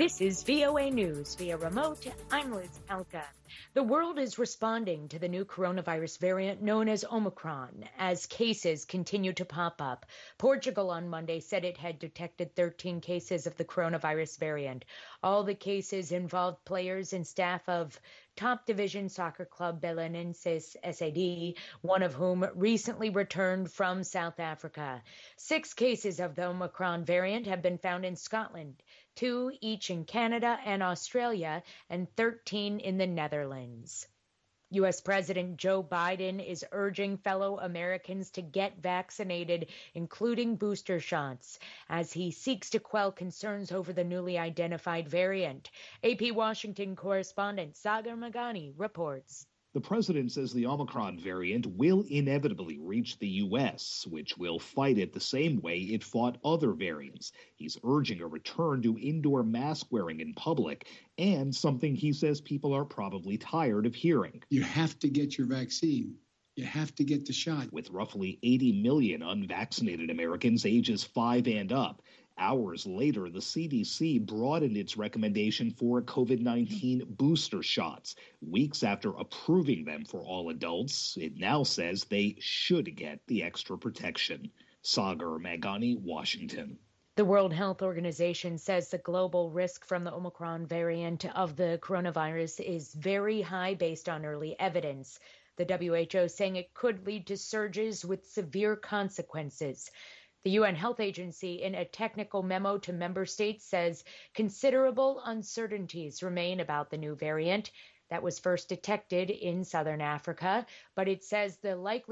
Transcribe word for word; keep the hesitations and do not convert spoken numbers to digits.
This is V O A News via remote. I'm Liz Palka. The world is responding to the new coronavirus variant known as Omicron as cases continue to pop up. Portugal on Monday said it had detected thirteen cases of the coronavirus variant. All the cases involved players and staff of top division soccer club Belenenses S A D, one of whom recently returned from South Africa. Six cases of the Omicron variant have been found in Scotland, two each in Canada and Australia, and thirteen in the Netherlands. U S. President Joe Biden is urging fellow Americans to get vaccinated, including booster shots, as he seeks to quell concerns over the newly identified variant. A P Washington correspondent Sagar Meghani reports. The president says the Omicron variant will inevitably reach the U S, which will fight it the same way it fought other variants. He's urging a return to indoor mask wearing in public, and something he says people are probably tired of hearing. You have to get your vaccine. You have to get the shot. With roughly eighty million unvaccinated Americans ages five and up, hours later, the C D C broadened its recommendation for COVID nineteen booster shots. Weeks after approving them for all adults, it now says they should get the extra protection. Sagar Meghani, Washington. The World Health Organization says the global risk from the Omicron variant of the coronavirus is very high based on early evidence. The W H O saying it could lead to surges with severe consequences. The U N Health Agency, in a technical memo to member states, says considerable uncertainties remain about the new variant that was first detected in southern Africa, but it says the likely